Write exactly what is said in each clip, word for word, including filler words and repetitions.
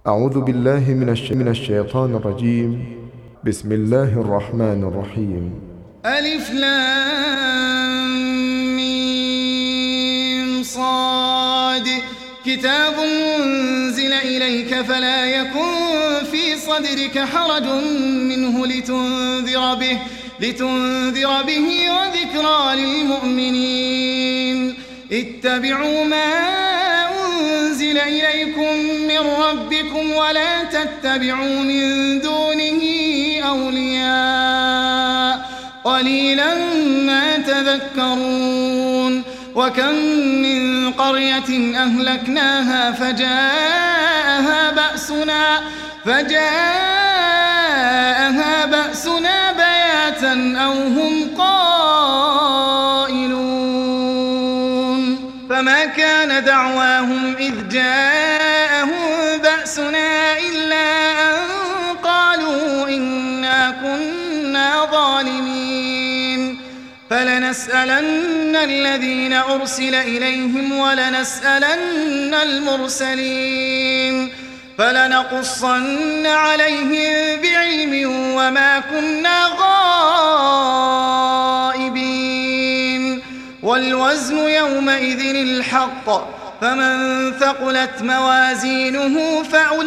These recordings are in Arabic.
أعوذ بالله من, الش... من الشيطان الرجيم. بسم الله الرحمن الرحيم. ألف لام ميم صاد. كتاب أنزل إليك فلا يكن في صدرك حرج منه لتنذر به لتنذر به وذكرى للمؤمنين. اتبعوا ما أنزل إليكم من ربكم ولا تتبعوا من دونه أولياء قليلا ما تذكرون. وكم من قرية أهلكناها فجاءها بأسنا فجاءها بأسنا بياتا أو هم قائلون. فما كان دعواهم إذ جاءهم بأسنا إلا أن قالوا إنا كنا ظالمين. فلنسألن الذين أرسل إليهم ولنسألن المرسلين فلنقصن عليهم بعلم وما كنا غائبين. والوزن يومئذ الحق فمن ثقلت موازينه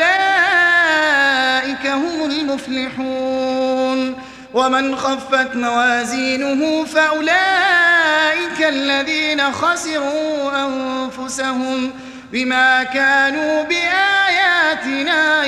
فأولئك هم المفلحون ومن خفت موازينه فأولئك الذين خسروا أنفسهم بما كانوا بآياتنا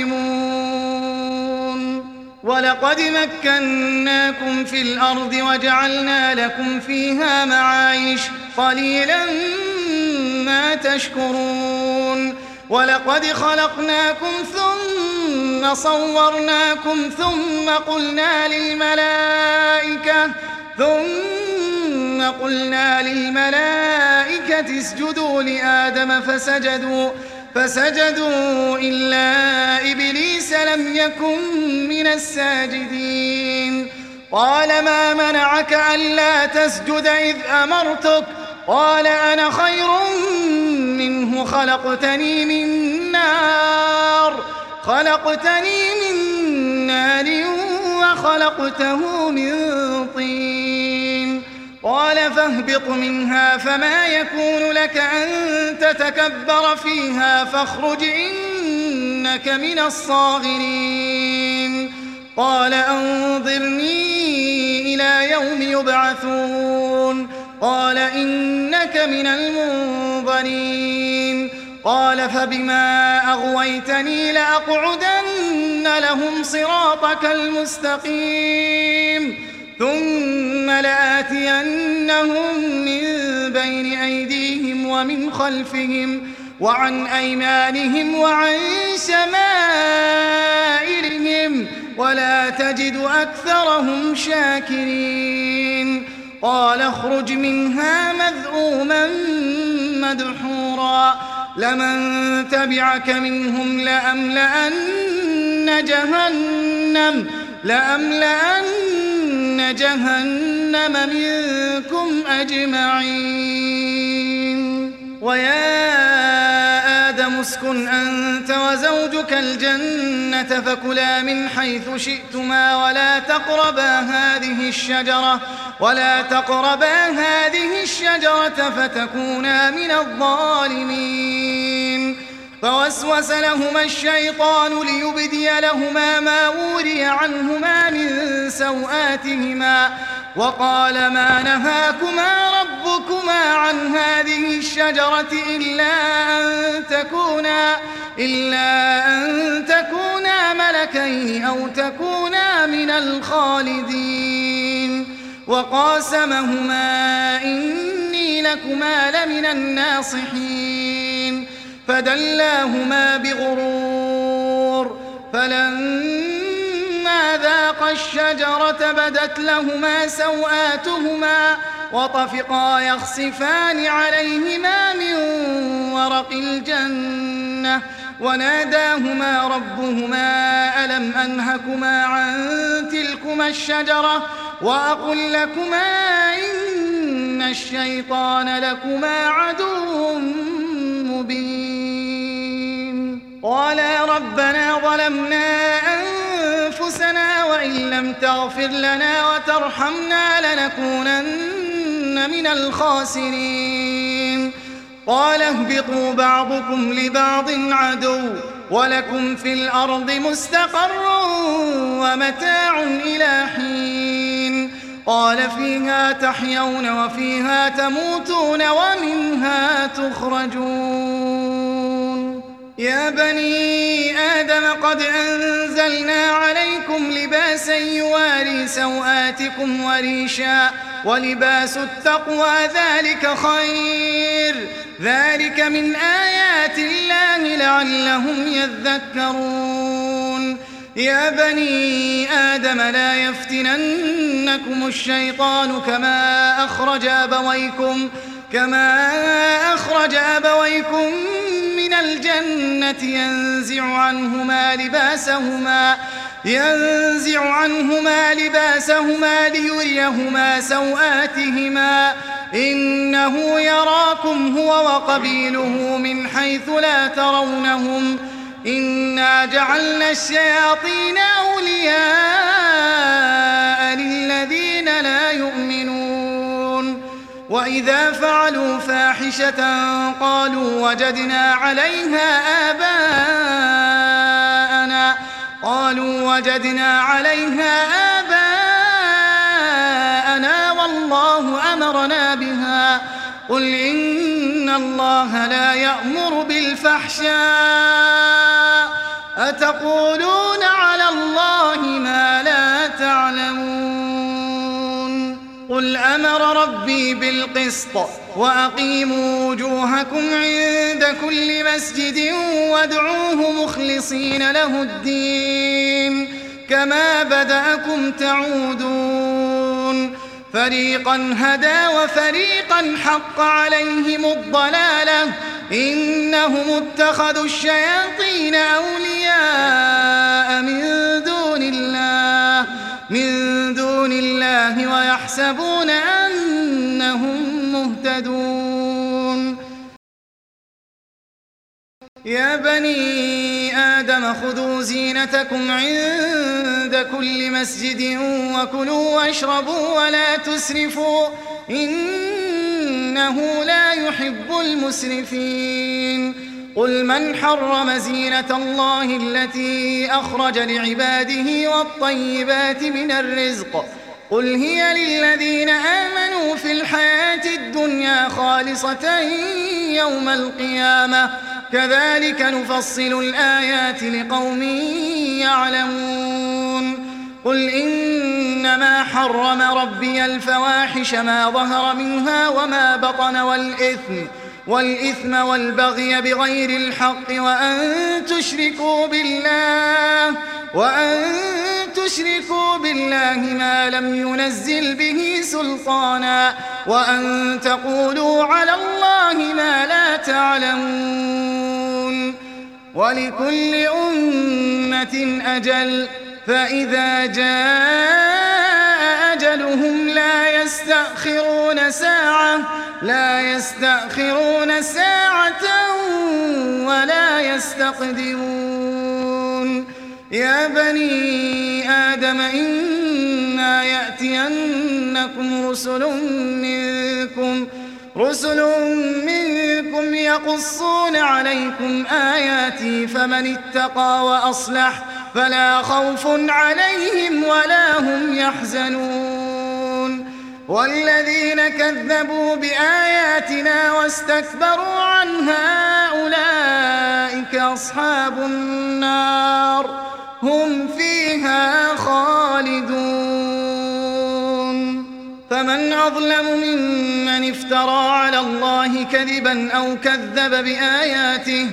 يظلمون. ولقد مكناكم في الأرض وجعلنا لكم فيها معايش قليلا ما تشكرون. ولقد خلقناكم ثم صورناكم ثم قلنا للملائكة ثم قلنا للملائكة اسجدوا لآدم فسجدوا فسجدوا إلا إبليس لم يكن من الساجدين. قال ما منعك ألا تسجد إذ أمرتك قال أنا خير منه خلقتني من نار خلقتني من نار وخلقته من طين. قال فاهبط منها فما يكون لك أن تتكبر فيها فاخرج إنك من الصاغرين. قال أنظرني إلى يوم يبعثون قال إنك من المنظرين. قال فبما أغويتني لأقعدن لهم صراطك المستقيم ثم لآتينهم من بين أيديهم ومن خلفهم وعن أيمانهم وعن شمائلهم ولا تجد أكثرهم شاكرين. قال اخرج منها مذءوما مدحورا لمن تبعك منهم لأملأن جهنم لأملأن جهنم منكم أجمعين. ويا آدم اسكن أنت وزوجك الجنة فكلا من حيث شئتما ولا تقربا هذه الشجرة ولا تقربا هذه الشجرة فتكونا من الظالمين. فوسوس لهما الشيطان ليبدي لهما ما وري عنهما من سوآتهما وقال ما نهاكما ربكما عن هذه الشجرة إلا أن تكونا إلا أن تكونا ملكين أو تكونا من الخالدين. وقاسمهما إني لكما لمن الناصحين فدلاهما بغرور فلما ذاقا الشجرة بدت لهما سوآتهما وطفقا يخصفان عليهما من ورق الجنة وناداهما ربهما ألم أنهكما عن تلكما الشجرة وأقل لكما إن الشيطان لكما عدو مبين. قالا ربنا ظلمنا أنفسنا وإن لم تغفر لنا وترحمنا لنكونن من الخاسرين قال اهبطوا بعضكم لبعض عدو ولكم في الأرض مستقر ومتاع إلى حين قال فيها تحيون وفيها تموتون ومنها تخرجون يا بني آدم قد أنزلنا عليكم لباسا يواري سوآتكم وريشا ولباس التقوى ذلك خير ذلك من آيات الله لعلهم يذكرون يا بني آدم لا يفتننكم الشيطان كما أخرج أبويكم كما أخرج أبويكم من الجنة ينزع عنهما لباسهما ينزع عنهما لباسهما ليريهما سوآتهما إنه يراكم هو وقبيله من حيث لا ترونهم إنا جعلنا الشياطين أولياء للذين لا يؤمنون وإذا فعلوا فاحشة قالوا وجدنا عليها آباءنا قالوا وجدنا عليها آباءنا والله أمرنا بها قل إن الله لا يأمر بالفحشاء أتقولون على الله ما لا تعلمون قل أمر ربي بالقسط وأقيموا وجوهكم عند كل مسجد وادعوه مخلصين له الدين كما بدأكم تعودون فريقا هدى وفريقا حق عليهم الضلالة إنهم اتخذوا الشياطين أولياء من دون الله من دون الله ويحسبون أنهم مهتدون يا بني آدم خذوا زينتكم عند كل مسجد وكلوا واشربوا ولا تسرفوا إنه لا يحب المسرفين قل من حرم زينة الله التي أخرج لعباده والطيبات من الرزق قل هي للذين آمنوا في الحياة الدنيا خالصة يوم القيامة كذلك نفصل الآيات لقوم يعلمون قل إنما حرم ربي الفواحش ما ظهر منها وما بطن والإثم والإثم والبغي بغير الحق وأن تشركوا بالله وأن تشركوا بالله ما لم ينزل به سلطانا وأن تقولوا على الله ما لا تعلمون ولكل أمة أجل فإذا جاء أجلهم لا يستأخرون ساعة لا يستأخرون ساعة ولا يستقدمون يا بني آدم إنا يأتينكم رسل منكم رسل منكم يقصون عليكم آياتي فمن اتقى وأصلح فلا خوف عليهم ولا هم يحزنون والذين كذبوا بآياتنا واستكبروا عنها أولئك أصحاب النار هم فيها خالدون فمن أظلم ممن افترى على الله كذبا أو كذب بآياته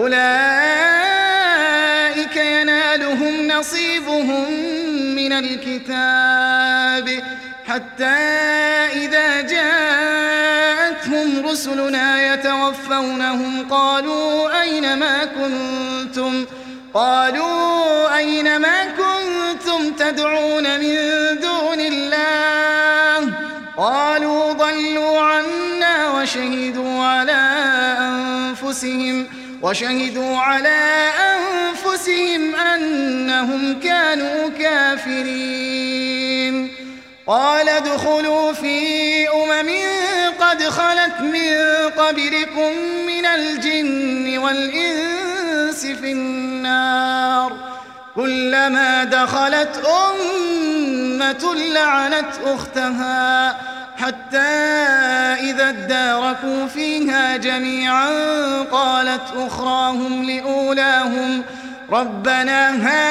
أولئك ينالهم نصيبهم من الكتاب حتى إذا جاءتهم رسلنا يتوفونهم قالوا أين ما كنتم قالوا أين ما كنتم تدعون من دون الله قالوا ضلوا عنا وشهدوا على أنفسهم وشهدوا على أنفسهم أنهم كانوا كافرين. قال ادخلوا في أمم قد خلت من قبلكم من الجن والإنس في النار كلما دخلت أمة لعنت أختها حتى إذا اداركوا فيها جميعا قالت أخراهم لأولاهم ربنا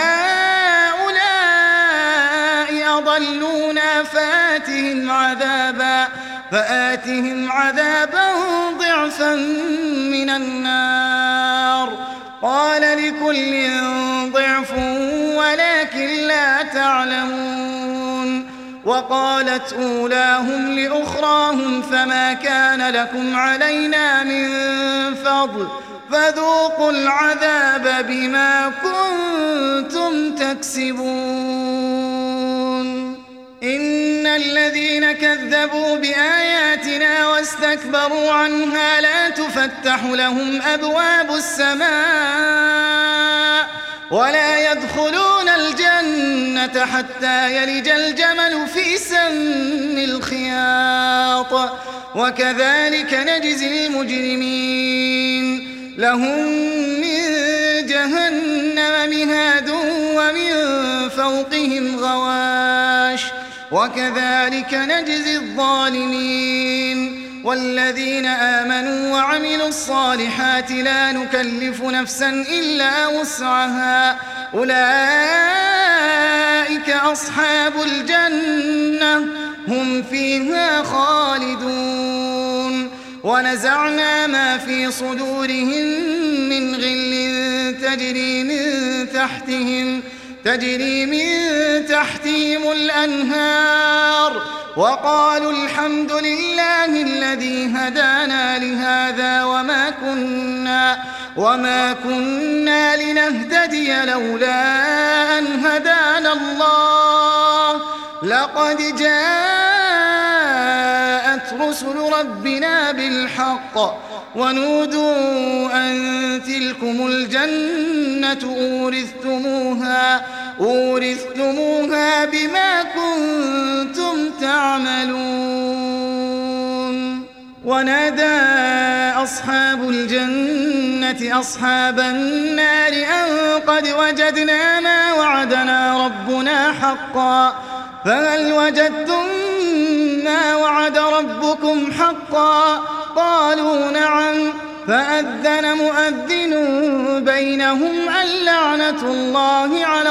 هؤلاء أضلونا فآتهم عذابا فآتهم عذابا ضعفا من النار قال لكل ضعف ولكن لا تعلمون. وقالت أولاهم لأخراهم فما كان لكم علينا من فضل فذوقوا العذاب بما كنتم تكسبون. إن الذين كذبوا بآياتنا واستكبروا عنها لا تفتح لهم أبواب السماء ولا يدخلون الجنة حتى يلج الجمل في سم الخياط وكذلك نجزي المجرمين. لهم من جهنم مهاد ومن فوقهم غواش وكذلك نجزي الظالمين. والذين آمنوا وعملوا الصالحات لا نكلف نفسا إلا وسعها أولئك أصحاب الجنة هم فيها خالدون. ونزعنا ما في صدورهم من غل تجري من تحتهم تجري من تحتهم الأنهار وقالوا الحمد لله الذي هدانا لهذا وما كنا وما كنا لنهتدي لولا أن هدانا الله لقد جاءت رسل ربنا بالحق ونودوا أن تلكم الجنة أورثتموها أورثتموها بما كنتم تعملون. ونادى أصحاب الجنة أصحاب النار أن قد وجدنا ما وعدنا ربنا حقا فهل وجدتم ما وعد ربكم حقا قالوا نعم فأذن مؤذن بينهم اللعنة الله على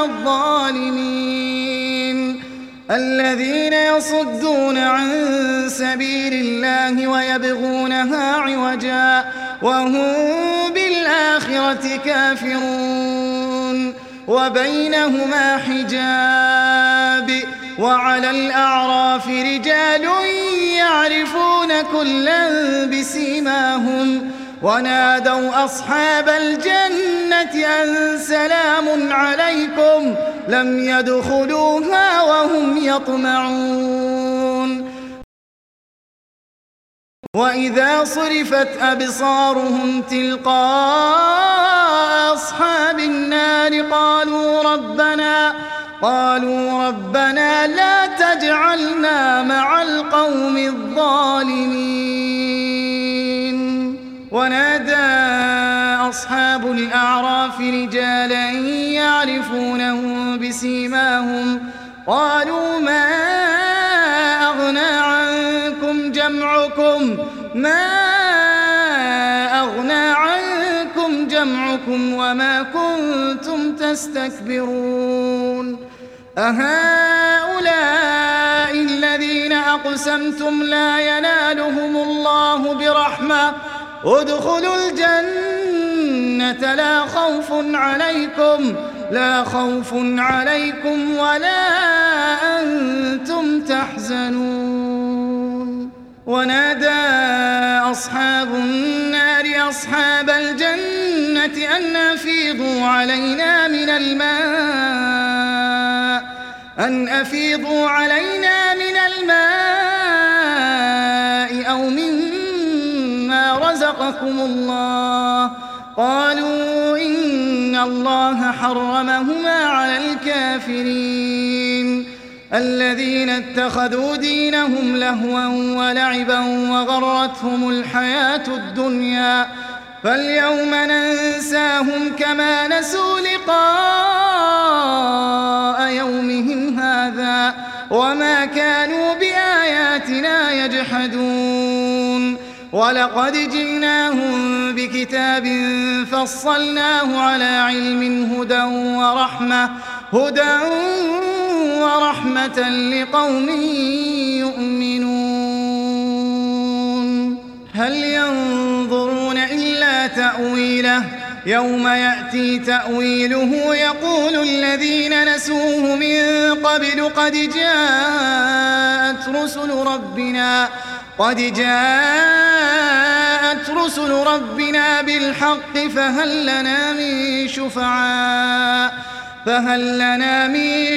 الظالمين الذين يصدون عن سبيل الله ويبغونها عوجا وهم بالآخرة كافرون وبينهما حجاب وعلى الأعراف رجال يعرفون كلا بسيماهم ونادوا أصحاب الجنة أن سلام عليكم لم يدخلوها وهم يطمعون. وإذا صرفت أبصارهم تلقاء أصحاب النار قالوا ربنا قالوا ربنا لا تجعلنا مع القوم الظالمين. ونادى أصحاب الأعراف رجالا يعرفونهم بسيماهم قالوا ما أغنى عنكم جمعكم ما أغنى عنكم جمعكم وما كنتم تستكبرون أهؤلاء الذين أقسمتم لا ينالهم الله برحمة ادخلوا الجنة لا خوف عليكم لا خوف عليكم ولا أنتم تحزنون. ونادى أصحاب النار أصحاب الجنة أن أفيضوا علينا من الماء أن أفيضوا علينا من الماء أو مما رزقكم الله قالوا إن الله حرمهما على الكافرين الذين اتخذوا دينهم لهوا ولعبا وغرتهم الحياة الدنيا فاليوم ننساهم كما نسوا لقاء يومهم هذا وما كانوا بآياتنا يجحدون ولقد جئناهم بكتاب فصلناه على علم هدى ورحمة هدى ورحمة لقوم يؤمنون هل ينظرون إلا تأويله يوم يأتي تأويله يقول الذين نسوه من قبل قد جاءت رسل ربنا قد جاءت رسل ربنا بالحق فهل لنا من شفعاء فهل لنا من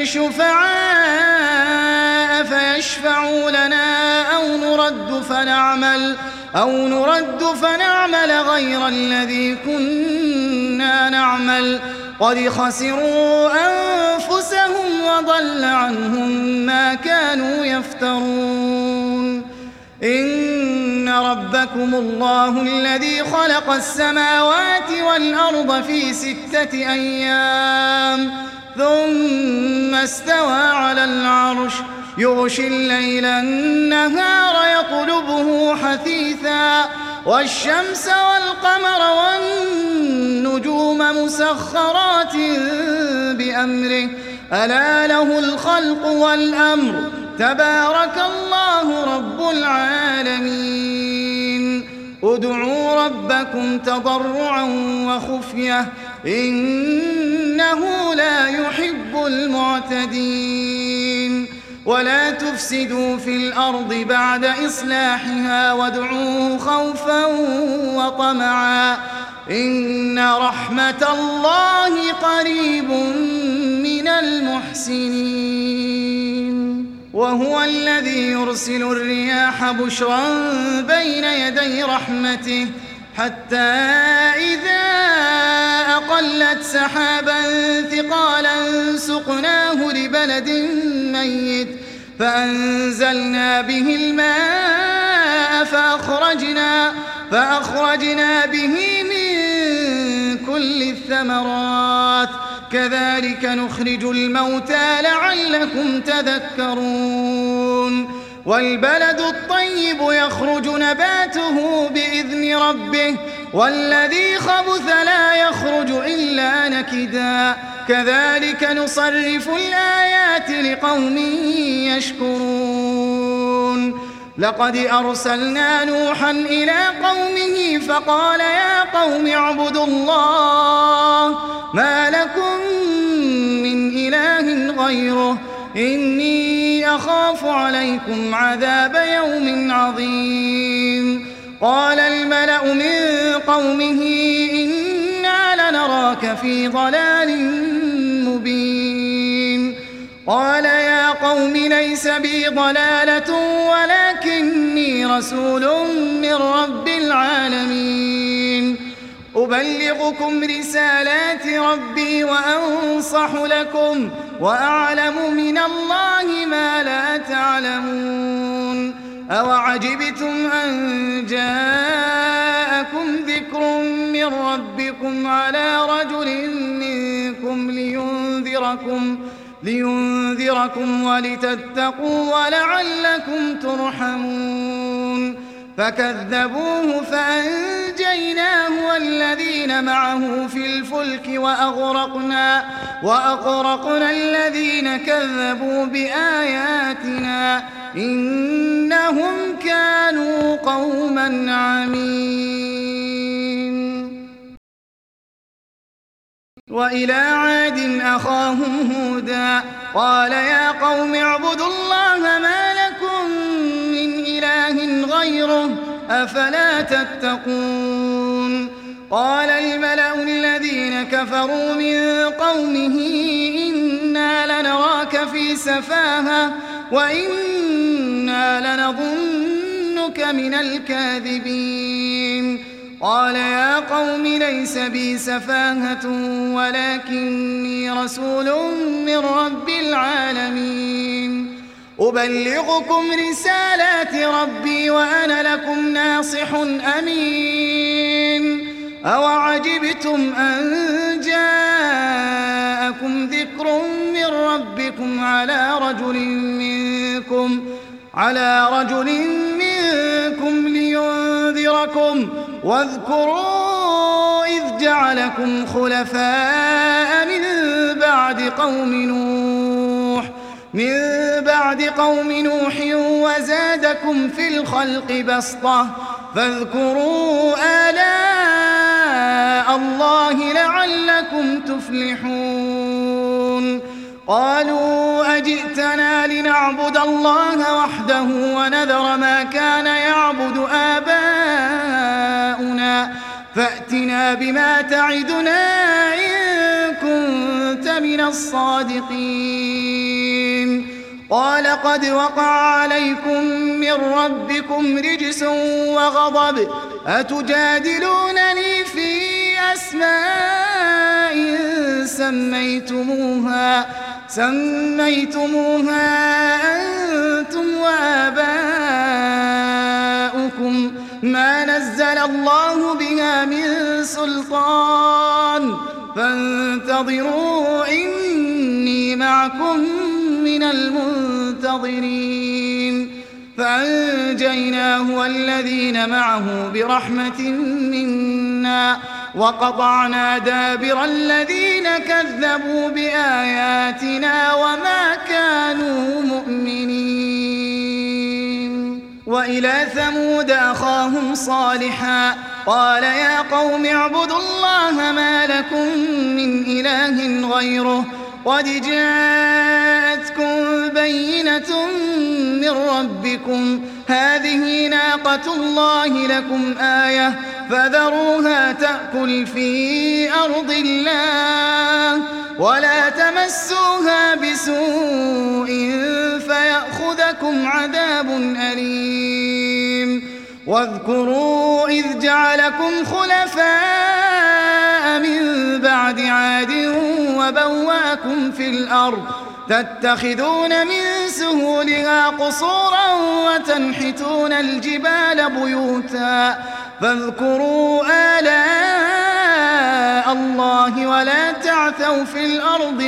شفعاء فيشفعوا لنا أو نرد فنعمل أو نرد فنعمل غير الذي كنا نعمل قد خسروا أنفسهم وضل عنهم ما كانوا يفترون إن ربكم الله الذي خلق السماوات والأرض في ستة أيام ثم استوى على العرش يغشي الليل النهار يطلبه حثيثا والشمس والقمر والنجوم مسخرات بأمره ألا له الخلق والأمر تبارك الله رب العالمين ادعوا ربكم تضرعا وخفية إنه لا يحب المعتدين ولا تفسدوا في الأرض بعد إصلاحها وادعوه خوفا وطمعا إن رحمة الله قريب من المحسنين وهو الذي يرسل الرياح بشرا بين يدي رحمته حتى إذا أقلت سحابا ثقالا سقناه لبلد ميت فأنزلنا به الماء فأخرجنا, فأخرجنا به من كل الثمرات كذلك نخرج الموتى لعلكم تذكرون والبلد الطيب يخرج نباته بإذن ربه والذي خبث لا يخرج إلا نكدا كذلك نصرف الآيات لقوم يشكرون لقد أرسلنا نوحا إلى قومه فقال يا قوم اعبدوا الله ما لكم من إله غيره إني أخاف عليكم عذاب يوم عظيم قال الملأ من قومه إنا لنراك في ضلال مبين قال يا قوم ليس بي ضلالة ولكني رسول من رب العالمين أبلغكم رسالات ربي وأنصح لكم وأعلم من الله ما لا تعلمون أوعجبتم أن جاءكم ذكر من ربكم على رجل منكم لينذركم لينذركم ولتتقوا ولعلكم ترحمون فكذبوه فأنجيناه والذين معه في الفلك وأغرقنا, وأغرقنا الذين كذبوا بآياتنا إنهم كانوا قوما عمين وإلى عاد أخاهم هودا قال يا قوم اعبدوا الله ما لكم من إله غيره أفلا تتقون قال الملأ الذين كفروا من قومه إنا لنراك في سفاهة وإنا لنظنك من الكاذبين قال يا قوم ليس بي سفاهة ولكني رسول من رب العالمين أبلغكم رسالات ربي وأنا لكم ناصح أمين أوعجبتم أن جاءكم ذكر من ربكم على رجل منكم على رجل منكم لينذركم واذكروا إذ جعلكم خلفاء من بعد قوم نوح من بعد قوم نوح وزادكم في الخلق بسطة فاذكروا آلاء الله لعلكم تفلحون قالوا أجئتنا لنعبد الله وحده ونذر ما كان يعبد آباؤنا فأتنا بما تعدنا إن كنت من الصادقين قال قد وقع عليكم من ربكم رجس وغضب أتجادلونني في أسماء سميتموها سميتموها أنتم وآباؤكم ما نزل الله بها من سلطان فانتظروا إني معكم من المنتظرين فأنجيناه والذين معه برحمة منا وقطعنا دابر الذين كذبوا بآياتنا وما كانوا مؤمنين وإلى ثمود أخاهم صالحا قال يا قوم اعبدوا الله ما لكم من إله غيره قد جاءتكم بينة من ربكم هذه ناقة الله لكم آية فذروها تأكل في أرض الله ولا تمسوها بسوء فيأخذكم عذاب أليم واذكروا إذ جعلكم خلفاء من بعد عاد وبواكم في الأرض تتخذون من سهولها قصورا وتنحتون الجبال بيوتا فاذكروا آلاء الله ولا تعثوا في الأرض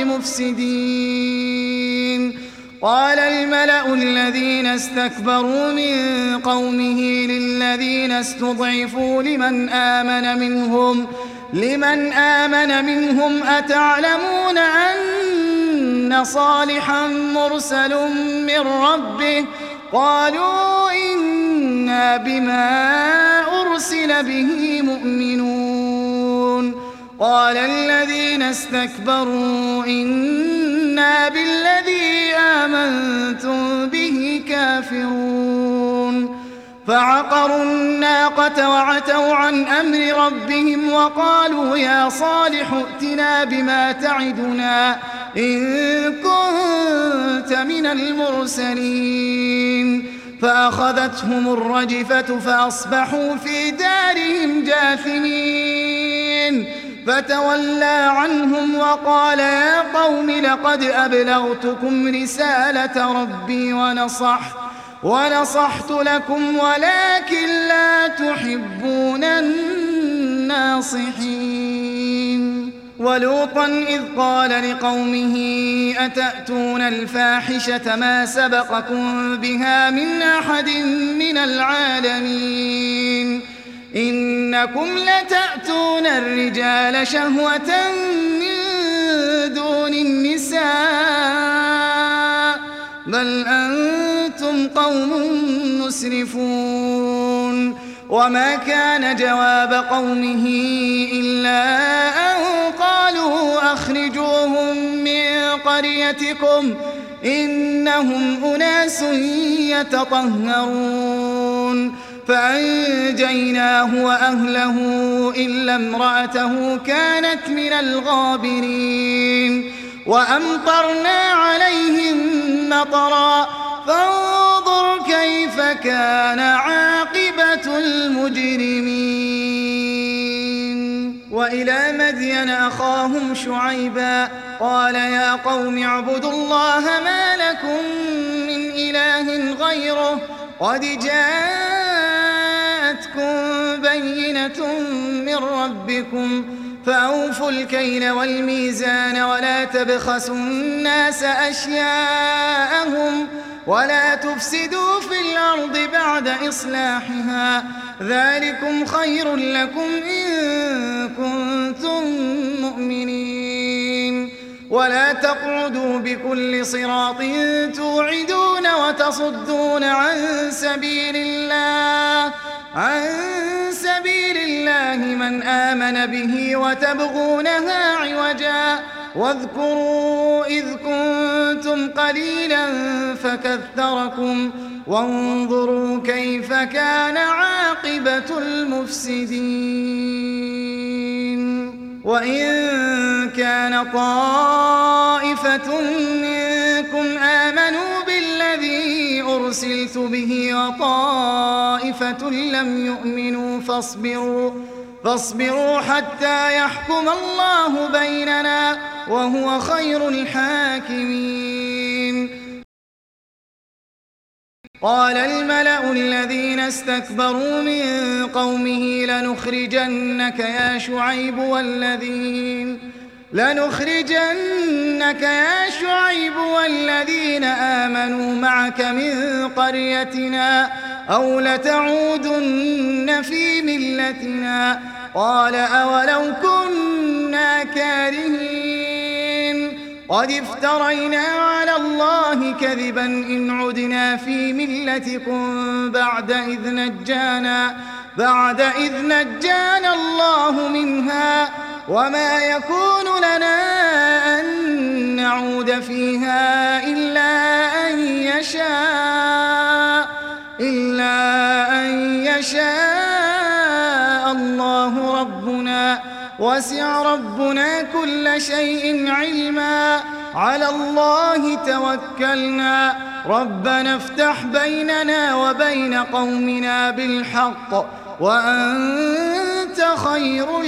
مفسدين قال الملأ الذين استكبروا من قومه للذين استضعفوا لمن آمن منهم لمن آمن منهم أتعلمون أن صالحا مرسل من ربه قالوا إنا بما أرسل به مؤمنون قال الذين استكبروا إنا بالذي آمنتم به كافرون فعقروا الناقة وعتوا عن أمر ربهم وقالوا يا صالح ائتنا بما تعدنا إن كنت من المرسلين فأخذتهم الرجفة فأصبحوا في دارهم جاثمين فتولى عنهم وقال يا قوم لقد أبلغتكم رسالة ربي ونصحت ونصحت لكم ولكن لا تحبون الناصحين ولوطا إذ قال لقومه أتأتون الفاحشة ما سبقكم بها من أحد من العالمين إنكم لتأتون الرجال شهوة من دون النساء بل أنتم قوم مسرفون وما كان جواب قومه إلا أن قالوا أخرجوهم من قريتكم إنهم أناس يتطهرون فأنجيناه وأهله إلا امرأته كانت من الغابرين وأمطرنا عليهم مطرا فانظر كيف كان عاقبة المجرمين وإلى مدين أخاهم شعيبا قال يا قوم اعبدوا الله ما لكم من إله غيره قد جاءتكم بينة من ربكم فأوفوا الكيل والميزان ولا تبخسوا الناس أشياءهم ولا تفسدوا في الأرض بعد إصلاحها ذلكم خير لكم إن كنتم مؤمنين ولا تقعدوا بكل صراط توعدون وتصدون عن سبيل الله عن سبيل الله من آمن به وتبغونها عوجا واذكروا إذ كنتم قليلا فكثركم وانظروا كيف كان عاقبة المفسدين وإن كان طائفة منكم آمنوا بالذي أرسلت به وطائفة لم يؤمنوا فاصبروا فاصبروا حتى يحكم الله بيننا وهو خير الحاكمين قال الملأ الذين استكبروا من قومه لنخرجنك يا شعيب والذين لنخرجنك يا شعيب والذين آمنوا معك من قريتنا أو لتعودن في ملتنا قال أولو كنا كارهين قد افترينا على الله كذبا إن عدنا في ملتكم بعد إذ نجانا بعد إذ نجانا الله منها وما يكون لنا أن نعود فيها إلا أن يشاء إلا أن يشاء الله ربنا وسع ربنا كل شيء علما على الله توكلنا ربنا افتح بيننا وبين قومنا بالحق وأنت خير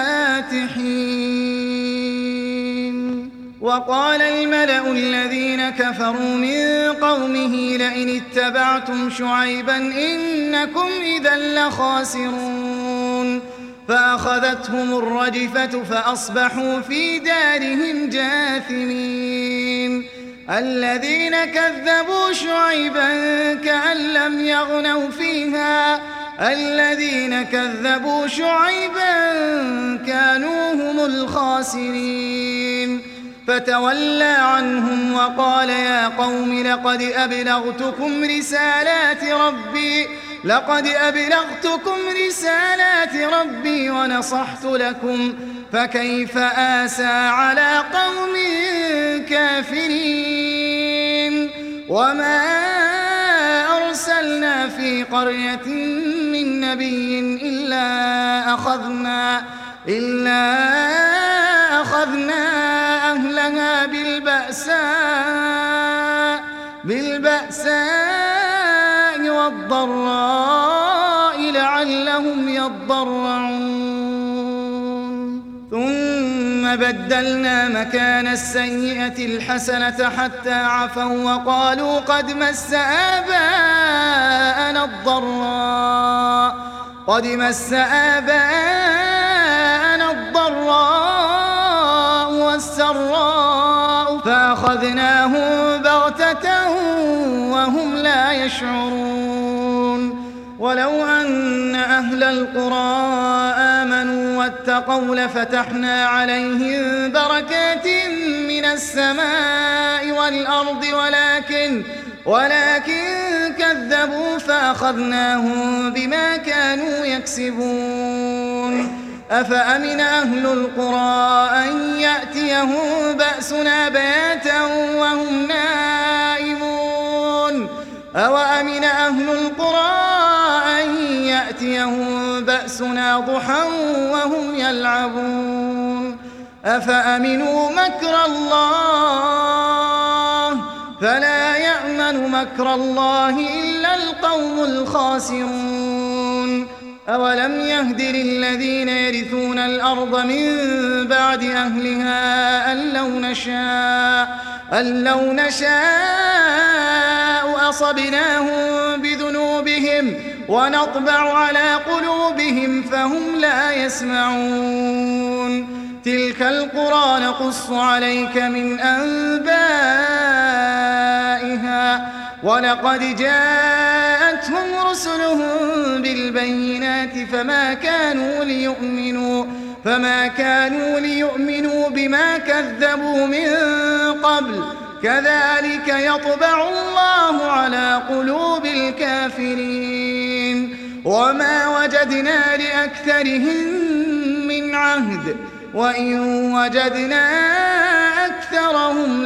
الفاتحين وقال الملأ الذين كفروا من قومه لئن اتبعتم شعيبا إنكم إذا لخاسرون فأخذتهم الرجفة فأصبحوا في دارهم جاثمين الذين كذبوا شعيبا كأن لم يغنوا فيها الذين كذبوا شعيبا كانوا هم الخاسرين فتولى عنهم وقال يا قوم لقد أبلغتكم رسالات ربي لقد أبلغتكم رسالات ربي ونصحت لكم فكيف آسى على قوم كافرين وما أرسلنا في قرية من نبي إلا أخذنا إلا أخذنا أهلها بالبأساء بالبأساء والضراء لعلهم يضرعون ثم بدلنا مكان السيئة الحسنة حتى عفوا وقالوا قد مس آباءنا الضراء قد مس آباءنا الضراء والسراء فأخذناهم بغتة وهم لا يشعرون ولو أن أهل القرى آمنوا واتقوا لفتحنا عليهم بركات من السماء والأرض ولكن ولكن كذبوا فأخذناهم بما كانوا يكسبون أفأمن أهل القرى أن يأتيهم بأسنا بياتا وهم نائمون أوأمن أهل القرى أن يأتيهم بأسنا ضحى وهم يلعبون أفأمنوا مكر الله فلا يأمن مكر الله إلا القوم الخاسرون أولم يهد للذين يرثون الأرض من بعد أهلها أن لو نشاء, أن لو نشاء أصبناهم بذنوبهم ونطبع على قلوبهم فهم لا يسمعون تلك القرى نقص عليك من أنبائها ولقد جاءتهم رسلهم بالبينات فما كانوا ليؤمنوا فما كانوا ليؤمنوا بما كذبوا من قبل كذلك يطبع الله على قلوب الكافرين وما وجدنا لأكثرهم من عهد وإن وجدنا أكثرهم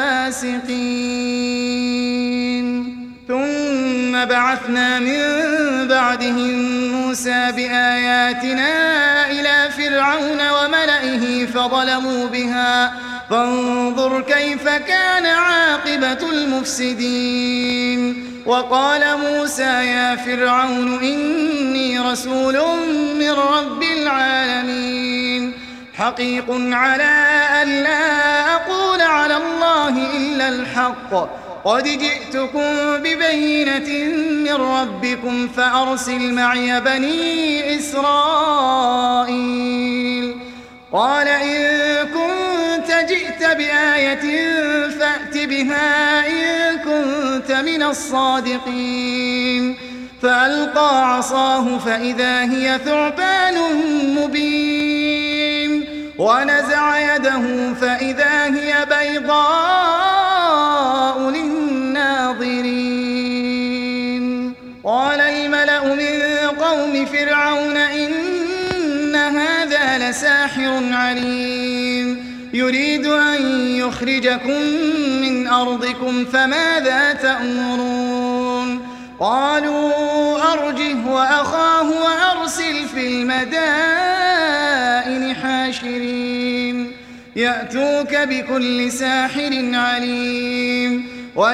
لفاسقين ثم بعثنا من بعدهم موسى بآياتنا إلى فرعون وملئه فظلموا بها فانظر كيف كان عاقبة المفسدين وقال موسى يا فرعون إني رسول من رب العالمين حقيق على أن لا أقول على الله إلا الحق قد جئتكم ببينة من ربكم فأرسل معي بني إسرائيل قال إن كنت جئت بآية فأت بها إن كنت من الصادقين فألقى عصاه فإذا هي ثعبان مبين ونزع يده فإذا هي بيضاء للناظرين قال الملأ من قوم فرعون إن هذا لساحر عليم يريد أن يخرجكم من أرضكم فماذا تأمرون قالوا أرجه وأخاه وأرسل في المدائن حاشرين يأتوك بكل ساحر عليم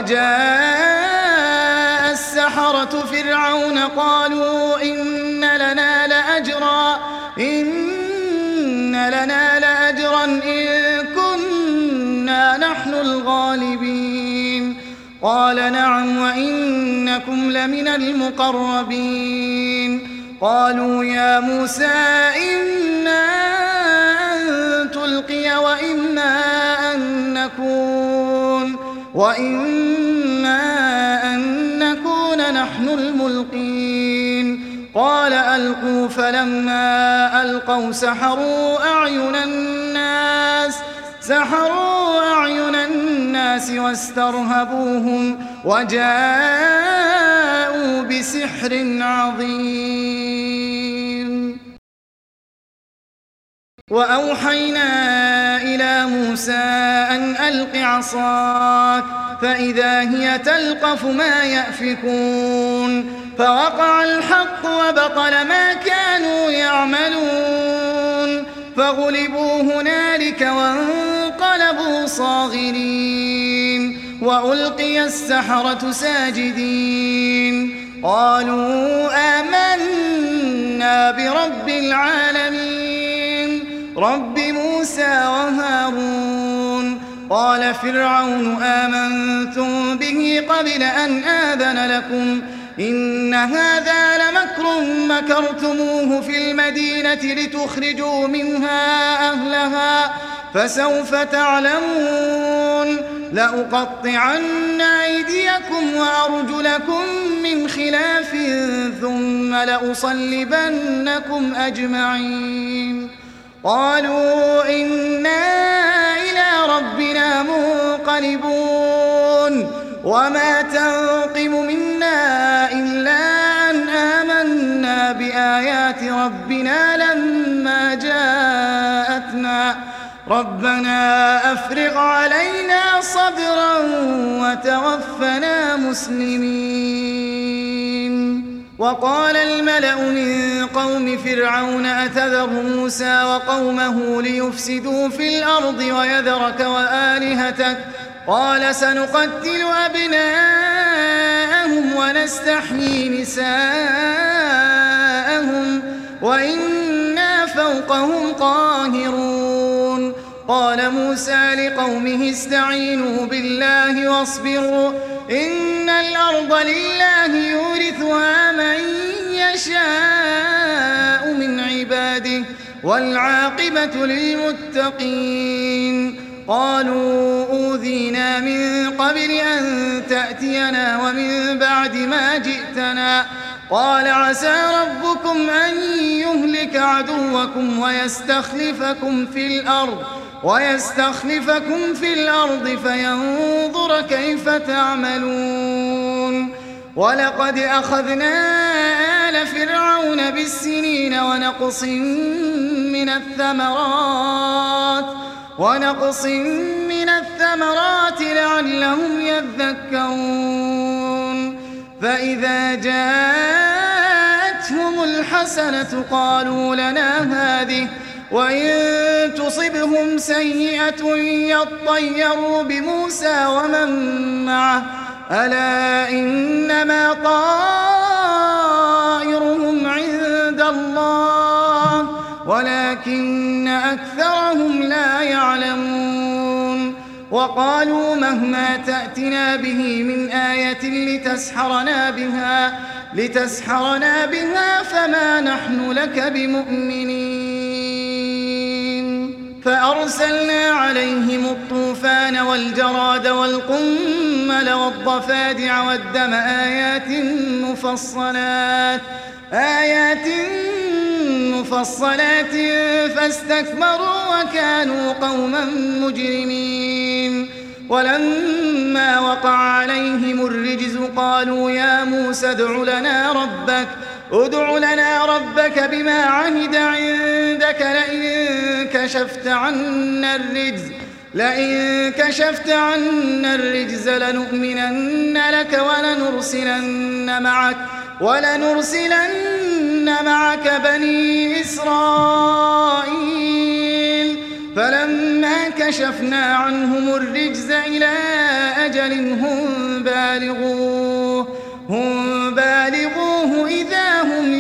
وجاء السحرة فرعون قالوا إن لنا لأجرا إن لنا لأجرا إن كنا نحن الغالبين قال نعم وإنكم لمن المقربين قالوا يا موسى إنا أن تلقي وإنا أن نكون وإنا أن نكون نحن الملقين قال ألقوا فلما ألقوا سحروا أعين الناس سحروا أعين الناس واسترهبوهم وجاءوا بسحر عظيم وأوحينا إلى موسى أن ألق عصاك فإذا هي تلقف ما يأفكون فوقع الحق وبطل ما كانوا يعملون فغلبوا هنالك وانقلبوا صاغرين وألقي السحرة ساجدين قالوا آمنا برب العالمين رب موسى وهارون قال فرعون آمنتم به قبل أن آذن لكم إن هذا لمكر مكرتموه في المدينة لتخرجوا منها أهلها فسوف تعلمون لأقطعن أيديكم وأرجلكم من خلاف ثم لأصلبنكم أجمعين قالوا إنا إلى ربنا منقلبون وما تنقم منا إلا أن آمنا بآيات ربنا لما جاءتنا ربنا أفرغ علينا صبرا وتوفنا مسلمين وقال الملأ من قوم فرعون أتذر موسى وقومه ليفسدوا في الأرض ويذرك وآلهتك قال سنقتل أبناءهم ونستحيي نساءهم وإنا فوقهم قاهرون قال موسى لقومه استعينوا بالله واصبروا إن الأرض لله يورثها من يشاء من عباده والعاقبة للمتقين قالوا أوذينا من قبل أن تأتينا ومن بعد ما جئتنا قال عسى ربكم أن يهلك عدوكم ويستخلفكم في الأرض ويستخلفكم في الأرض فينظر كيف تعملون ولقد أخذنا آل فرعون بالسنين ونقص من الثمرات ونقص من الثمرات لعلهم يذكرون فإذا جاءتهم الحسنة قالوا لنا هذه وإن تصبهم سيئة يطيروا بموسى ومن معه ألا إنما طائرهم عند الله ولكن أكثرهم لا يعلمون وقالوا مهما تأتنا به من آية لتسحرنا بها لتسحرنا بها فما نحن لك بمؤمنين فأرسلنا عليهم الطوفان والجراد والقمل والضفادع والدم آيات مفصلات آيات مفصلات فاستكبروا وكانوا قوما مجرمين ولما وقع عليهم الرجز قالوا يا موسى ادع لنا ربك ادع لنا ربك بما عهد عندك لئن كشفت عنا الرجز لئن كشفت عنا الرجز لنؤمنن لك ولنرسلن معك ولنرسلن معك بني إسرائيل فلما كشفنا عنهم الرجز إلى أجل هم بالغوه هم بالغوه إذا هم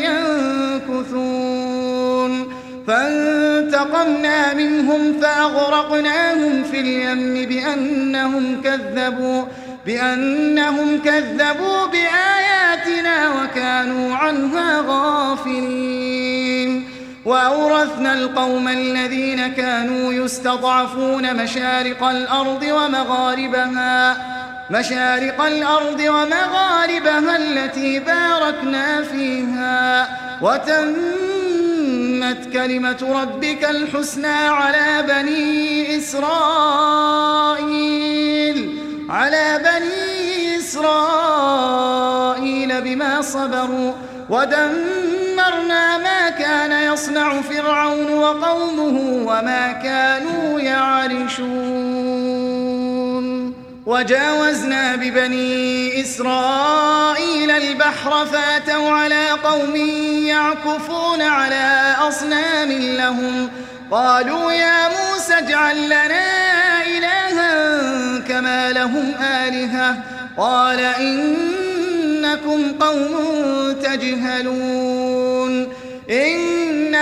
ينكثون فانتقمنا منهم فأغرقناهم في اليم بأنهم كذبوا بأنهم كذبوا بآياتنا وكانوا عنها غافلين وأورثنا القوم الذين كانوا يستضعفون مشارق الأرض ومغاربها مشارق الأرض ومغاربها التي باركنا فيها وتمت كلمة ربك الحسنى على بني إسرائيل على بني إسرائيل بما صبروا ودمرنا ما كان يصنع فرعون وقومه وما كانوا يعرشون وجاوزنا ببني إسرائيل البحر فاتوا على قوم يعكفون على أصنام لهم قالوا يا موسى اجعل لنا إلها كما لهم آلهة قال إنكم قوم تجهلون إن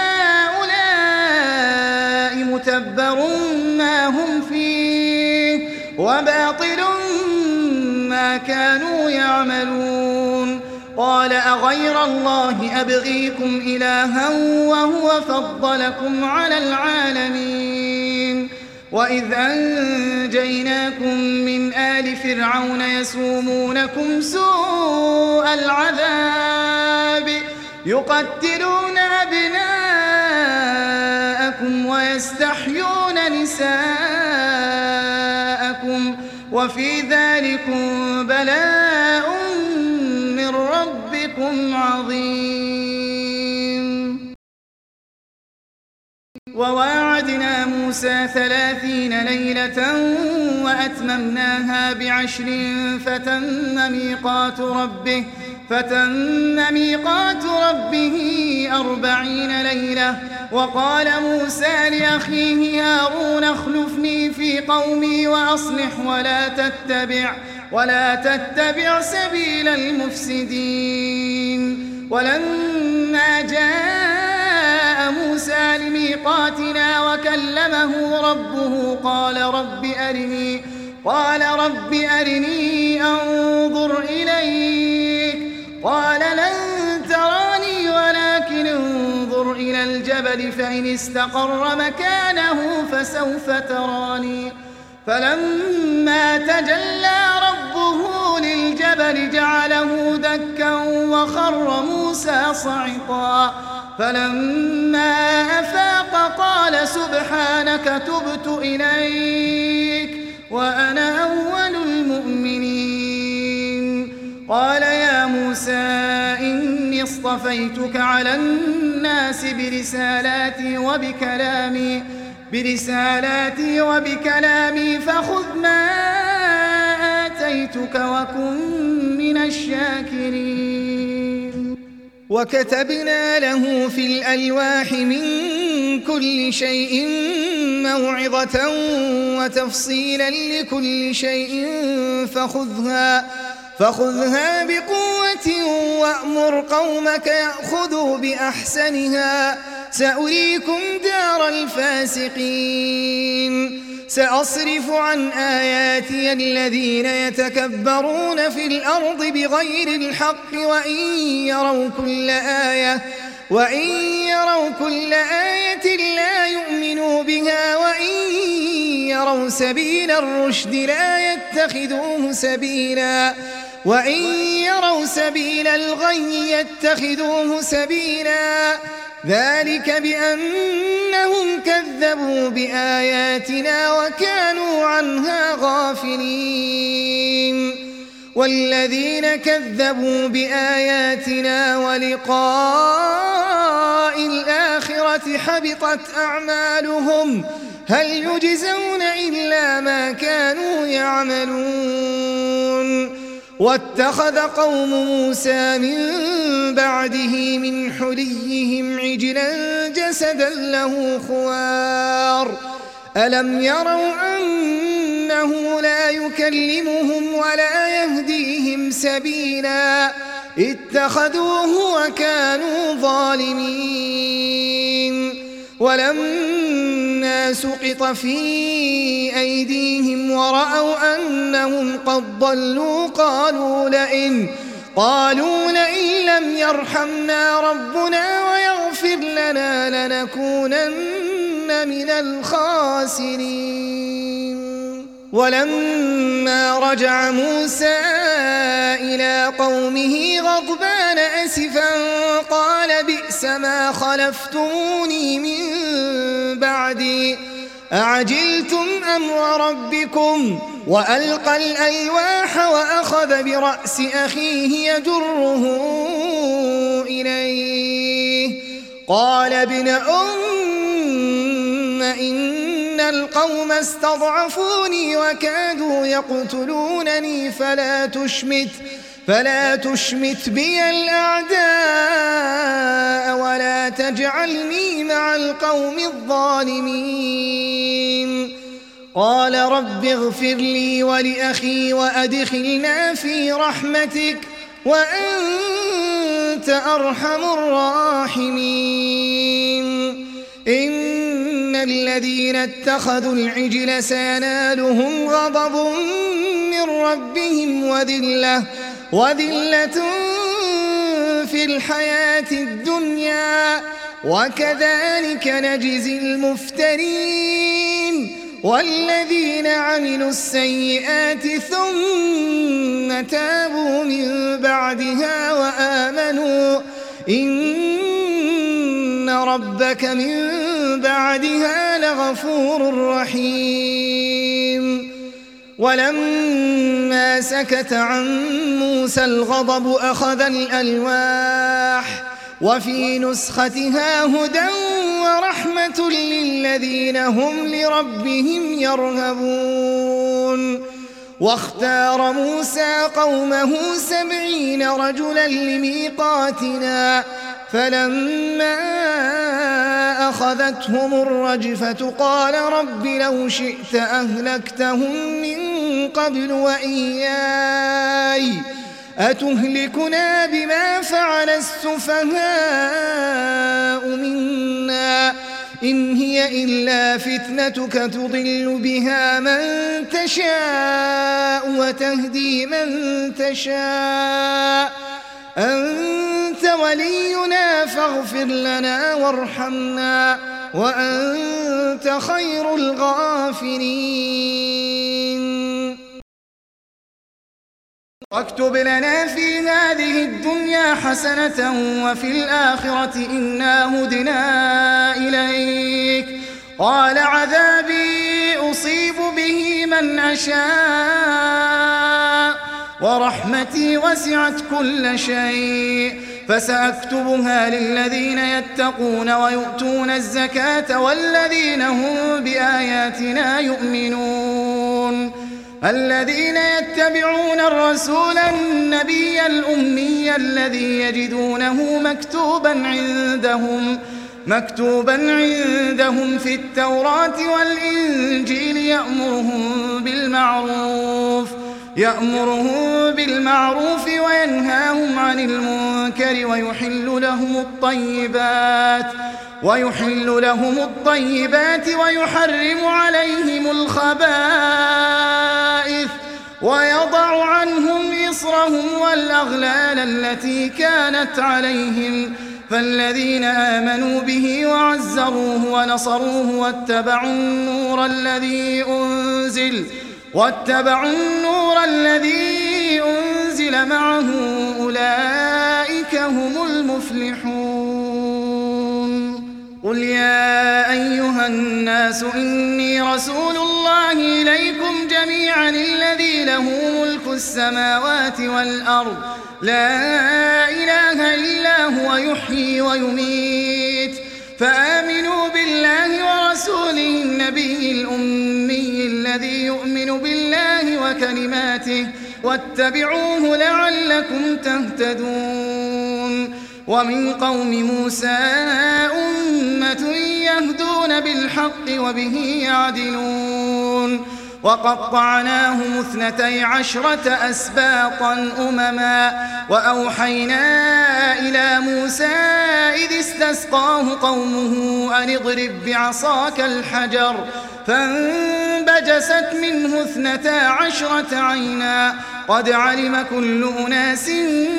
هؤلاء متبر ما هم فيه وباطل ما كانوا يعملون قال أغير الله أبغيكم إلها وهو فضلكم على العالمين وإذ أنجيناكم من آل فرعون يسومونكم سوء العذاب يقتلون أبناءكم ويستحيون نساءكم وفي ذلكم بلاء من ربكم عظيم وواعدنا موسى ثلاثين ليلة وأتممناها بعشر فتم ميقات ربه فتم ميقات ربه أربعين ليلة وقال موسى لأخيه هارون اخلفني في قومي وأصلح ولا تتبع ولا تتبع سبيل المفسدين ولما جاء موسى لميقاتنا وكلمه ربه قال رب أرني قال رب أرني أنظر إليك قال لن تراني ولكن انظر إلى الجبل فإن استقر مكانه فسوف تراني فلما تجلى ربه للجبل جعله دكا وخر موسى صعقا فلما أفاق قال سبحانك تبت إليك وأنا أول المؤمنين قال يا موسى إني اصطفيتك على الناس برسالاتي وبكلامي برسالاتي وبكلامي فخذ ما آتيتك وكن من الشاكرين وكتبنا له في الألواح من كل شيء موعظة وتفصيلا لكل شيء فخذها فخذها بقوة وأمر قومك يأخذوا بأحسنها سأريكم دار الفاسقين سأصرف عن آياتي الذين يتكبرون في الأرض بغير الحق وإن يروا كل آية وإن يروا كل آية لا يؤمنوا بها وإن يروا سبيل الرشد لا يتخذوه سبيلا وإن يروا سبيل الغي يتخذوه سبيلا ذلك بأنهم كذبوا بآياتنا وكانوا عنها غافلين والذين كذبوا بآياتنا ولقاء الآخرة حبطت أعمالهم هل يجزون إلا ما كانوا يعملون واتخذ قوم موسى من بعده من حليهم عجلا جسدا له خوار ألم يروا أنه لا يكلمهم ولا يهديهم سبيلا اتخذوه وكانوا ظالمين ولما سقط في أيديهم ورأوا أنهم قد ضلوا قالوا لئن قالوا لئن لم يرحمنا ربنا ويغفر لنا لنكونن من الخاسرين ولما رجع موسى إلى قومه غضبان أسفا قال بئس ما خلفتموني من بعدي أعجلتم أمر ربكم وألقى الألواح وأخذ برأس أخيه يجره إليه قال ابن أم إن القوم استضعفوني وكادوا يقتلونني فلا تشمت فلا تشمت بي الأعداء ولا تجعلني مع القوم الظالمين قال رب اغفر لي ولأخي وأدخلنا في رحمتك وأنت أرحم الراحمين إن الذين اتخذوا العجل سينالهم غضب من ربهم وذلة وذلة في الحياة الدنيا وكذلك نجزي المفترين والذين عملوا السيئات ثم تابوا من بعدها وآمنوا إن ربك من بعدها لغفور رحيم ولما سكت عن موسى الغضب أخذ الألواح وفي نسختها هدى ورحمة للذين هم لربهم يرهبون واختار موسى قومه سبعين رجلا لميقاتنا فلما أخذتهم الرجفة قال رب لو شئت أهلكتهم من قبل وإياي أتهلكنا بما فعل السفهاء منا إن هي إلا فتنتك تضل بها من تشاء وتهدي من تشاء أنت ولينا فاغفر لنا وارحمنا وأنت خير الغافرين. واكتب لنا في هذه الدنيا حسنة وفي الآخرة إنا هدنا إليك. قال عذابي أصيب به من أشاء ورحمتي وسعت كل شيء فسأكتبها للذين يتقون ويؤتون الزكاة والذين هم بآياتنا يؤمنون الذين يتبعون الرسول النبي الأمي الذي يجدونه مكتوبا عندهم مكتوبا عندهم في التوراة والإنجيل يأمرهم بالمعروف يأمرهم بالمعروف وينهاهم عن المنكر ويحل لهم الطيبات ويحل لهم الطيبات ويحرم عليهم الخبائث ويضع عنهم إصرهم والأغلال التي كانت عليهم فالذين آمنوا به وعزروه ونصروه واتبعوا النور الذي أنزل واتبعوا النور الذي أنزل معه أولئك هم المفلحون. قل يا أيها الناس إني رسول الله إليكم جميعا الذي له ملك السماوات والأرض لا إله إلا هو يحيي ويميت فآمنوا بالله ورسوله النبي الأمي الذي يؤمن بالله وكلماته واتبعوه لعلكم تهتدون. ومن قوم موسى أمة يهدون بالحق وبه يعدلون وقطعناهم اثنتي عشرة أسباطا أمما وأوحينا إلى موسى إذ استسقاه قومه أن اضرب بعصاك الحجر فانبجست منه اثنتا عشرة عينا قد علم كل أناس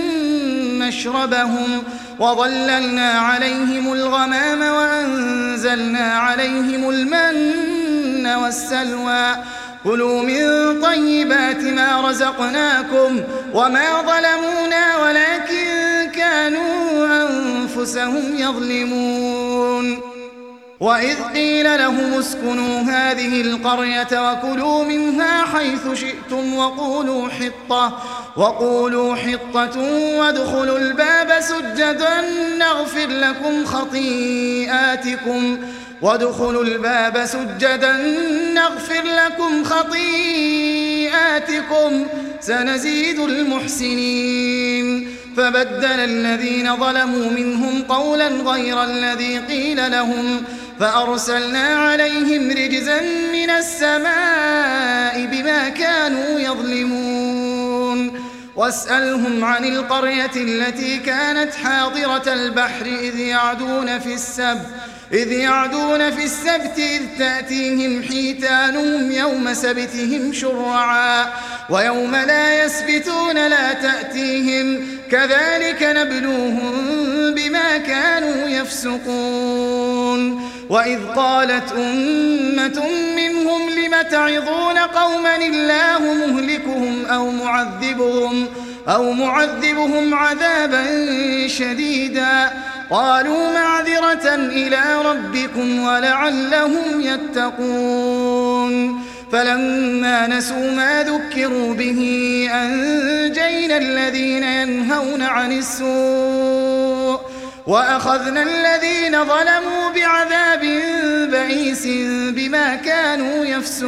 مشربهم وظللنا عليهم الغمام وأنزلنا عليهم المن والسلوى كلوا من طيبات ما رزقناكم وما ظلمونا ولكن كانوا أنفسهم يظلمون. وإذ قيل لهم اسكنوا هذه القرية وكلوا منها حيث شئتم وقولوا حطة وقولوا حطة وادخلوا الباب سجدا نغفر لكم خطيئاتكم وادخلوا الباب سجدا نغفر لكم خطيئاتكم سنزيد المحسنين. فبدل الذين ظلموا منهم قولا غير الذي قيل لهم فأرسلنا عليهم رجزا من السماء بما كانوا يظلمون. واسألهم عن القرية التي كانت حاضرة البحر إذ يعدون في السبت إذ يعدون في السبت إذ تأتيهم حيتانهم يوم سبتهم شرعا ويوم لا يسبتون لا تأتيهم كذلك نبلوهم بما كانوا يفسقون. وإذ قالت أمة منهم لم تعظون قوما الله مهلكهم أو معذبهم أو معذبهم عذابا شديدا قالوا معذرة إلى ربكم ولعلهم يتقون. فلما نسوا ما ذكروا به أنجينا الذين ينهون عن السوء وأخذنا الذين ظلموا بعذاب بئيس بما كانوا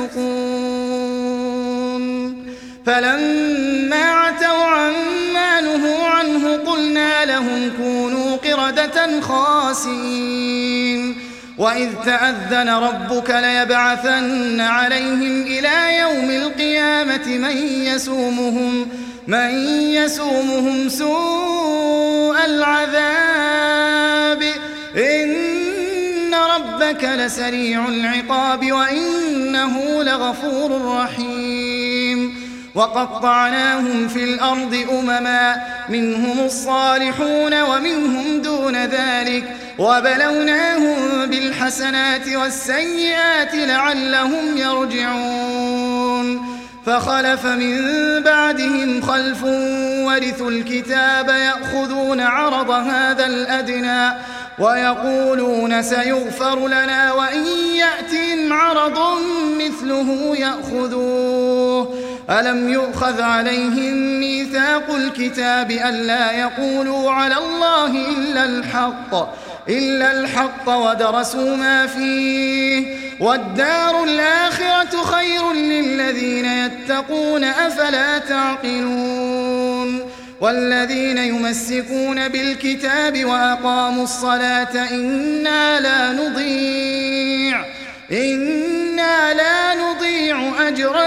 يفسقون. فلما عتوا عما نهوا عنه قلنا لهم كونوا قردة خاسئين. وإذ تأذن ربك ليبعثن عليهم إلى يوم القيامة من يسومهم من يسومهم سوء العذاب إن ربك لسريع العقاب وإنه لغفور رحيم وقطعناهم في الأرض أمما منهم الصالحون ومنهم دون ذلك وبلوناهم بالحسنات والسيئات لعلهم يرجعون فخلف من بعدهم خلف ورثوا الكتاب يأخذون عرض هذا الأدنى ويقولون سيغفر لنا وإن يأتهم عرض مثله يأخذوه ألم يؤخذ عليهم ميثاق الكتاب ألا يقولوا على الله إلا الحق إلا الحق ودرسوا ما فيه والدار الآخرة خير للذين يتقون أفلا تعقلون والذين يمسكون بالكتاب وأقاموا الصلاة إنا لا نضيع إنا لا نضيع أجر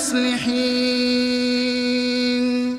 المصلحين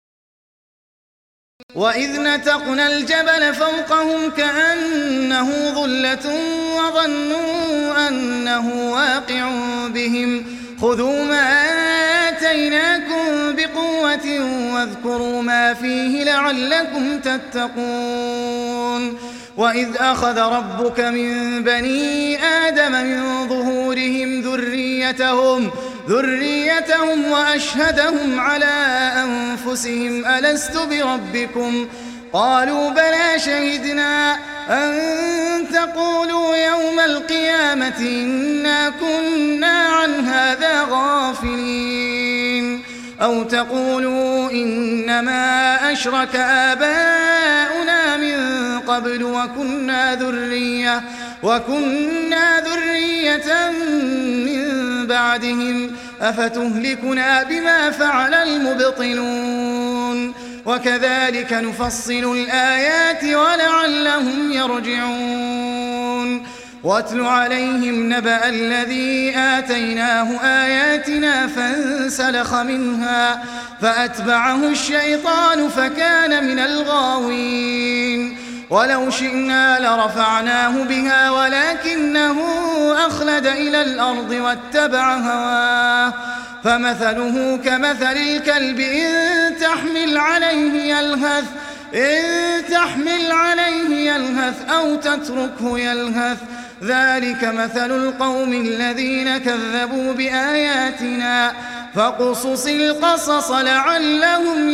وإذ نتقنا الجبل فوقهم كأنه ظلة وظنوا أنه واقع بهم خذوا ما آتيناكم بقوة واذكروا ما فيه لعلكم تتقون وإذ أخذ ربك من بني آدم من ظهورهم ذريتهم ذريتهم وأشهدهم على أنفسهم ألست بربكم قالوا بلى شهدنا أن تقولوا يوم القيامة إنا كنا عن هذا غافلين أو تقولوا إنما أشرك آباؤنا من قبل وكنا ذرية وكنا ذرية من بعدهم أفتهلكنا بما فعل المبطلون وكذلك نفصل الآيات ولعلهم يرجعون واتل عليهم نبأ الذي آتيناه آياتنا فانسلخ منها فأتبعه الشيطان فكان من الغاوين ولو شئنا لرفعناه بها ولكنه أخلد إلى الأرض واتبع هواه فمثله كمثل الكلب إن تحمل عليه يلهث إن تحمل عليه يلهث أو تتركه يلهث ذلك مثل القوم الذين كذبوا بآياتنا فاقصص القصص لعلهم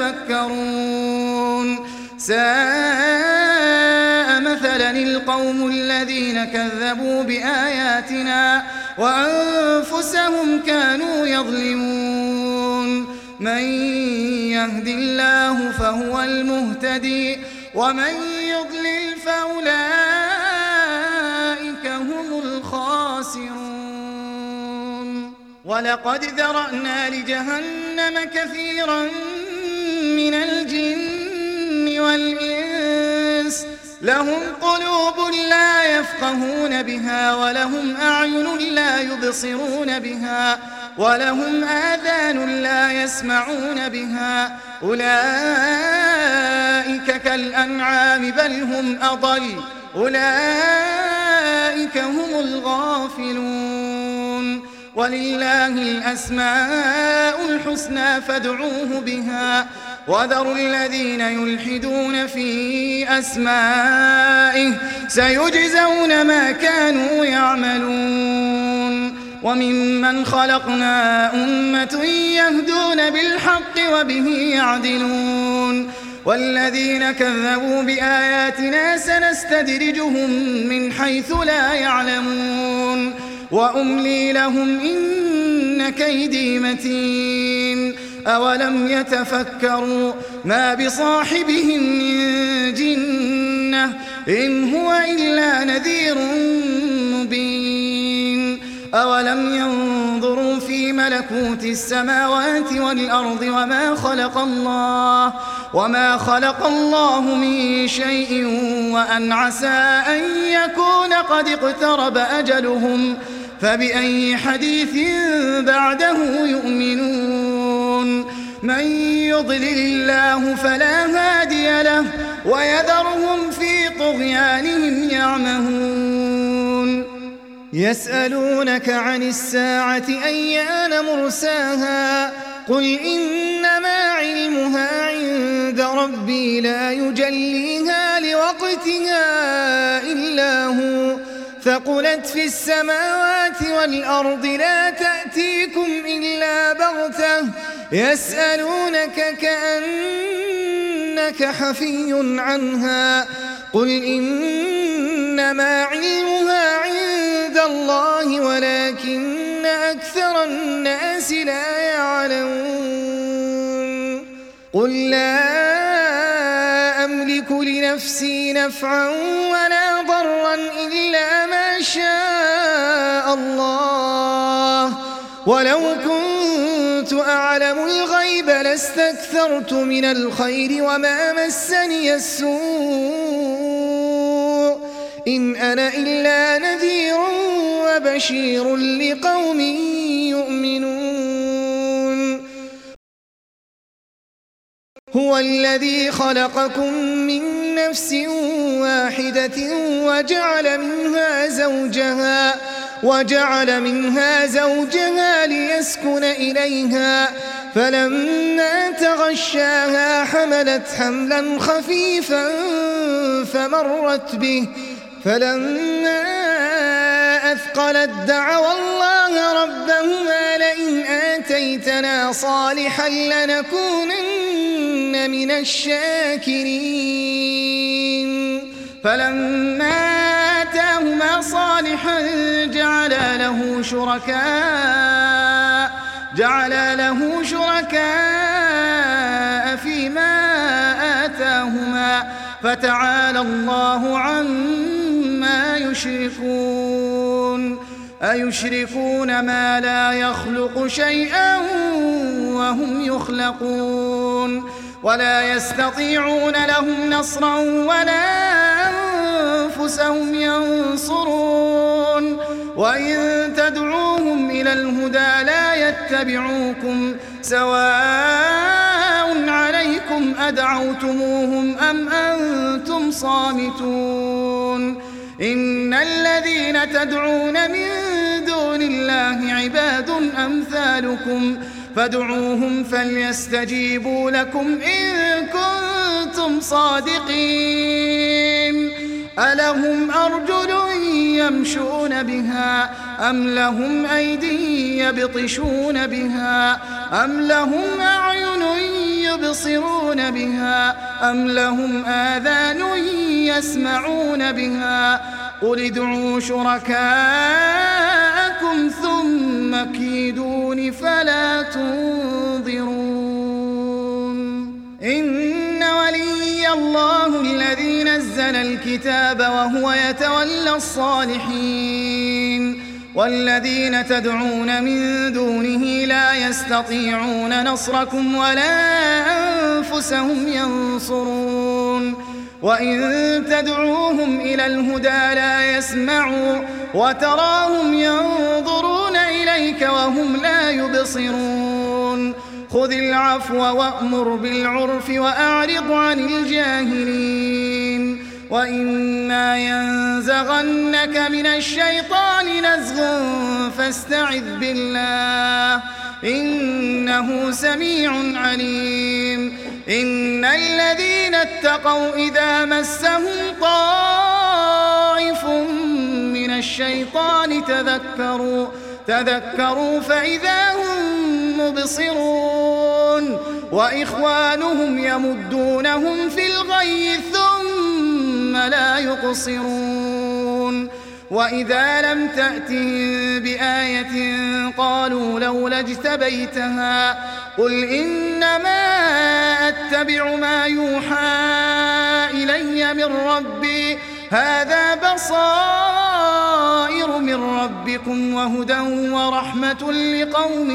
يتفكرون ساء مثلا القوم الذين كذبوا بآياتنا وأنفسهم كانوا يظلمون من يهد الله فهو المهتدي ومن يضلل فأولئك هم الخاسرون ولقد ذرأنا لجهنم كثيرا من الجن والإنس لهم قلوب لا يفقهون بها ولهم أعين لا يبصرون بها ولهم آذان لا يسمعون بها أولئك كالأنعام بل هم أضل أولئك هم الغافلون ولله الأسماء الحسنى فادعوه بها وذروا الذين يلحدون في أسمائه سيجزون ما كانوا يعملون وممن خلقنا أمة يهدون بالحق وبه يعدلون والذين كذبوا بآياتنا سنستدرجهم من حيث لا يعلمون وأملي لهم إن كيدي متين أولم يتفكروا ما بصاحبهم من جنة إن هو إلا نذير مبين أولم ينظروا في ملكوت السماوات والأرض وما خلق الله وما خلق الله من شيء وأن عسى أن يكون قد اقترب أجلهم فبأي حديث بعده يؤمنون من يضلل الله فلا هادي له ويذرهم في طغيانهم يعمهون يسألونك عن الساعة أيان مرساها قل إنما علمها عند ربي لا يجليها لوقتها إلا هو ثقلت في السماوات والأرض لا تأتيكم إلا بغتة يسألونك كأنك حفي عنها قل إنما علمها عند الله ولكن أكثر الناس لا يعلمون قل لا أملك لنفسي نفعا ولا ضرا إلا ما شاء الله ولو كنت أعلم الغيب لاستكثرت من الخير وما مسني السوء إن أنا إلا نذير وبشير لقوم يؤمنون هو الذي خلقكم من نفس واحدة وجعل منها زوجها وجعل منها زوجها ليسكن إليها فلما تغشاها حملت حملا خفيفا فمرت به فلما أثقلت دعوا الله ربهما لئن آتيتنا صالحا لنكونن من الشاكرين فلما آتاهما صالحا جعل له شركاء جعل له شركاء فيما آتاهما فتعالى الله عما يشركون أيشركون ما لا يخلق شيئا وهم يخلقون ولا يستطيعون لهم نصرا ولا أنفسهم ينصرون وإن تدعوهم إلى الهدى لا يتبعوكم سواء عليكم أدعوتموهم أم أنتم صامتون إن الذين تدعون من دون الله عباد أمثالكم فادعوهم فليستجيبوا لكم إن كنتم صادقين ألهم أرجل يمشون بها أم لهم أيدي يبطشون بها أم لهم أعين يبصرون بها أم لهم آذان يسمعون بها قل ادعوا شركاءكم ثم كيدون فلا تنظرون إن ولي الله الذي نزل الكتاب وهو يتولى الصالحين والذين تدعون من دونه لا يستطيعون نصركم ولا أنفسهم ينصرون وإن تدعوهم إلى الهدى لا يسمعوا وتراهم ينظرون إليك وهم لا يبصرون خذ العفو وأمر بالعرف وأعرض عن الجاهلين وإما ينزغنك من الشيطان نزغ فاستعذ بالله إنه سميع عليم إن الذين اتقوا إذا مسهم طائف من الشيطان تذكروا تذكروا فإذا هم مبصرون وإخوانهم يمدونهم في الغي ثم لا يقصرون وإذا لم تأتهم بآية قالوا لولا اجتبيتها قل إنما أتبع ما يوحى إلي من ربي هذا بصائر من ربكم وهدى ورحمة لقوم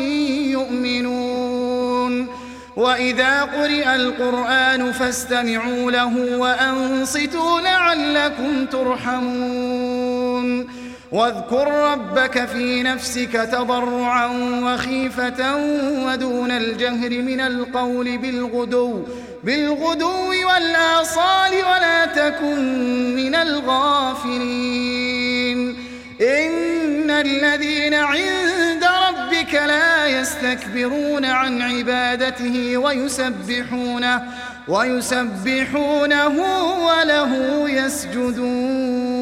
يؤمنون وإذا قرئ القرآن فاستمعوا له وأنصتوا لعلكم ترحمون واذكر ربك في نفسك تضرعا وخيفة ودون الجهر من القول بالغدو بالغدو والآصال ولا تكن من الغافلين إن الذين عند ربك لا يستكبرون عن عبادته ويسبحونه ويسبحونه وله يسجدون